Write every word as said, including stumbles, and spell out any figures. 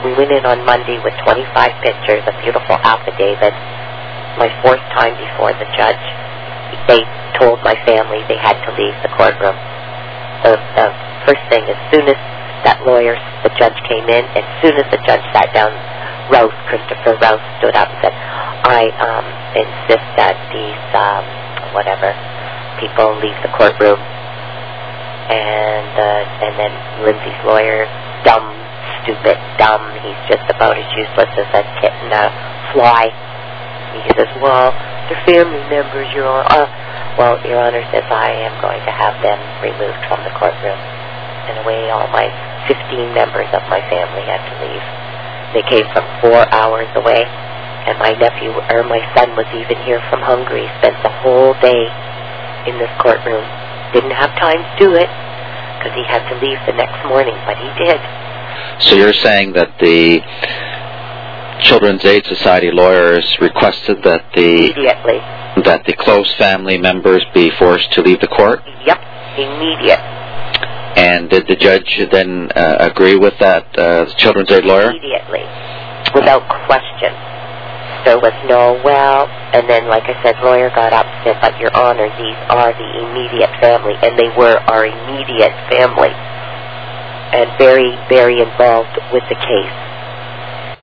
we went in on Monday with twenty-five pictures, a beautiful affidavit. My fourth time before the judge, they told my family they had to leave the courtroom. The, the first thing, as soon as that lawyer, the judge came in, as soon as the judge sat down, Rouse, Christopher Rouse, stood up and said, I um, insist that these, um, whatever, people leave the courtroom. And uh, and then Lindsay's lawyer, dumb, stupid, dumb, he's just about as useless as a kitten, a fly. He says, well, they're family members, Your Honor. Uh, well, Your Honor says, I am going to have them removed from the courtroom. In a way, all my fifteen members of my family had to leave. They came from four hours away, and my nephew, or my son, was even here from Hungary, spent the whole day in this courtroom. Didn't have time to do it, because he had to leave the next morning, but he did. So you're saying that the Children's Aid Society lawyers requested that the Immediately. that the close family members be forced to leave the court? Yep, immediate. And did the judge then uh, agree with that, uh, the Children's Aid lawyer? Immediately, without question. There was no, well, and then, like I said, lawyer got up and said, but Your Honor, these are the immediate family, and they were our immediate family, and very, very involved with the case.